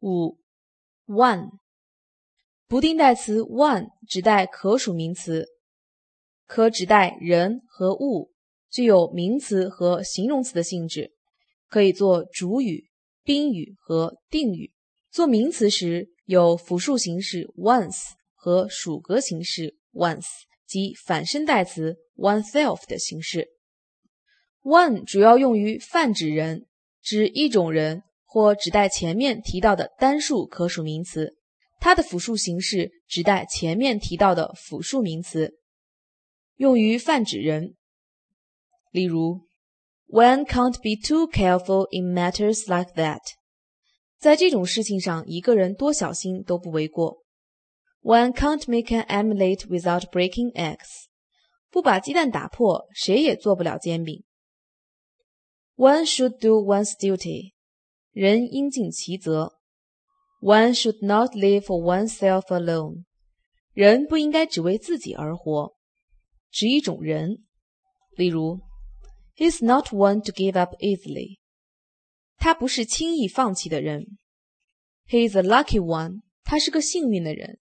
5. One 不定代词 one 指代可数名词，可指代人和物，具有名词和形容词的性质，可以做主语、宾语和定语。做名词时有复数形式 ones 和属格形式 ones 及反身代词 oneself 的形式。One 主要用于泛指人，指一种人或指代前面提到的单数可数名词，它的复数形式指代前面提到的复数名词，用于泛指人。例如 One can't be too careful in matters like that. 在这种事情上，一个人多小心都不为过。One can't make an omelette without breaking eggs. 不把鸡蛋打破，谁也做不了煎饼。One should do one's duty. 人应尽其责。One should not live for oneself alone. 人不应该只为自己而活。指一种人。例如 He's not one to give up easily. 他不是轻易放弃的人。He's a lucky one. 他是个幸运的人。